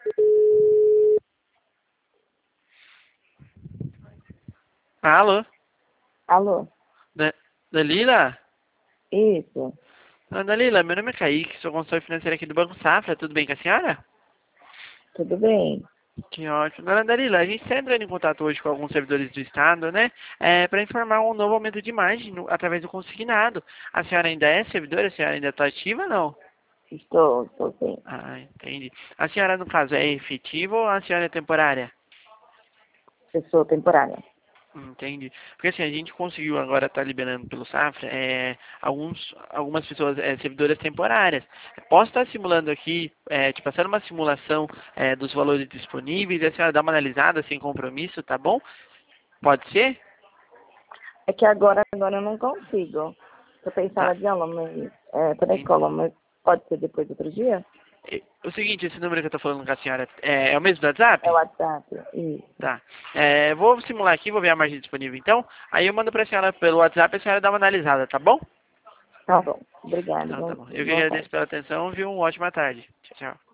Alô? Alô? Da Dalila? Isso. Dalila, meu nome é Kaique, sou consultor financeiro aqui do Banco Safra, tudo bem com a senhora? Tudo bem? Que ótimo. Dona Dalila, a gente está entrando em contato hoje com alguns servidores do Estado, né? Para informar um novo aumento de margem através do consignado. A senhora ainda é servidora? A senhora ainda está ativa ou não? Estou sim. Ah, entendi. A senhora, no caso, é efetiva ou a senhora é temporária? Pessoa temporária. Entendi. Porque assim, a gente conseguiu agora estar liberando pelo Safra algumas pessoas, servidoras temporárias. Posso estar simulando aqui, te passando uma simulação dos valores disponíveis e a senhora dá uma analisada sem compromisso, tá bom? Pode ser? É que agora eu não consigo. Eu tenho Tá. sala de aula, mas tô na escola, mas pode ser depois do outro dia? O seguinte, esse número que eu tô falando com a senhora é o mesmo do É o WhatsApp? WhatsApp. Isso. Tá. Vou simular aqui, vou ver a margem disponível então. Aí eu mando pra senhora pelo WhatsApp e a senhora dá uma analisada, tá bom? Tá bom. Obrigada. Então tá bom. Eu que Boa tarde. agradeço pela atenção, viu? Uma ótima tarde. Tchau, tchau.